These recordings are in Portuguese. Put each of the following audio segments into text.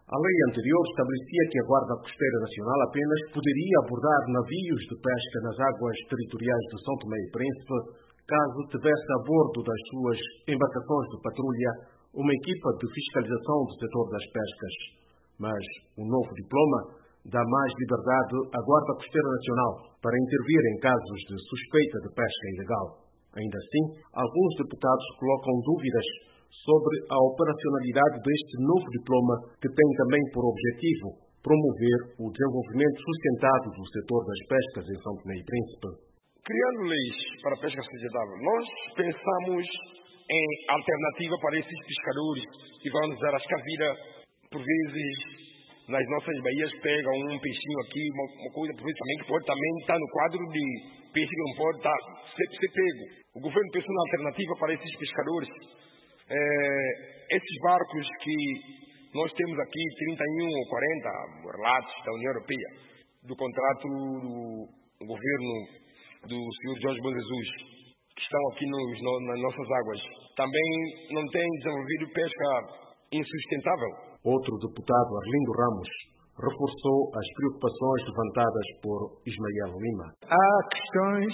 A lei anterior estabelecia que a Guarda Costeira Nacional apenas poderia abordar navios de pesca nas águas territoriais de São Tomé e Príncipe, caso tivesse a bordo das suas embarcações de patrulha uma equipa de fiscalização do setor das pescas. Mas o novo diploma dá mais liberdade à Guarda Costeira Nacional para intervir em casos de suspeita de pesca ilegal. Ainda assim, alguns deputados colocam dúvidas sobre a operacionalidade deste novo diploma, que tem também por objetivo promover o desenvolvimento sustentado do setor das pescas em São Tomé e Príncipe. Criando leis para a pesca sustentável, nós pensamos em alternativa para esses pescadores que vão usar as caviras, por vezes nas nossas baías pegam um peixinho aqui, uma coisa por vezes também que pode também estar no quadro de peixe que não pode ser pego. O governo pensou na alternativa para esses pescadores. Esses barcos que nós temos aqui, 31 ou 40 relatos da União Europeia, do contrato do governo do Sr. Jorge Bom Jesus, que estão aqui nas nossas águas, também não têm desenvolvido pesca insustentável. Outro deputado, Arlindo Ramos, reforçou as preocupações levantadas por Ismael Lima. Há questões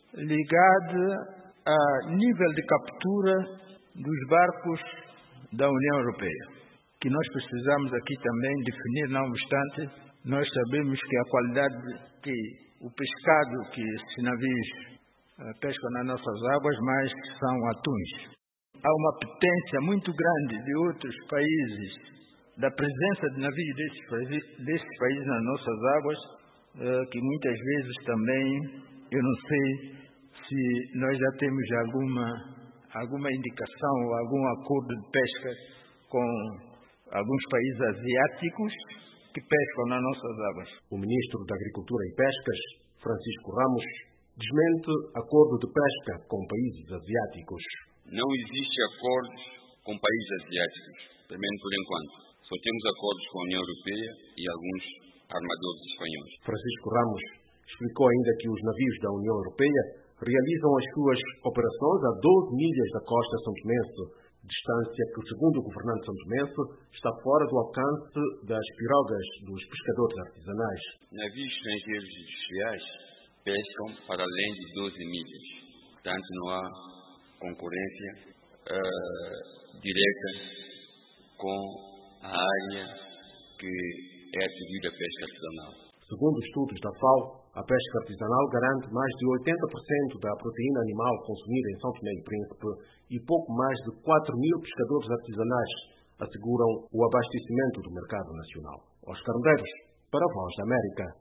ligadas a nível de captura dos barcos da União Europeia, que nós precisamos aqui também definir. Não obstante, nós sabemos que a qualidade que o pescado que esses navios pescam nas nossas águas mais são atuns. Há uma apetência muito grande de outros países da presença de navios desses países nas nossas águas, que muitas vezes também, eu não sei se nós já temos alguma indicação ou algum acordo de pesca com alguns países asiáticos que pescam nas nossas águas. O ministro da Agricultura e Pescas, Francisco Ramos, desmente acordo de pesca com países asiáticos. Não existe acordos com países asiáticos, pelo menos por enquanto. Só temos acordos com a União Europeia e alguns armadores espanhóis. Francisco Ramos explicou ainda que os navios da União Europeia realizam as suas operações a 12 milhas da costa são-tomense, distância que, segundo o governante são-tomense, está fora do alcance das pirogas dos pescadores artesanais. Navios estrangeiros industriais pescam para além de 12 milhas. Portanto, não há concorrência direta com a área que é atribuída à pesca artesanal. Segundo estudos da FAO, a pesca artesanal garante mais de 80% da proteína animal consumida em São Tomé e Príncipe e pouco mais de 4.000 pescadores artesanais asseguram o abastecimento do mercado nacional. Oscar Medeiros, para a Voz da América.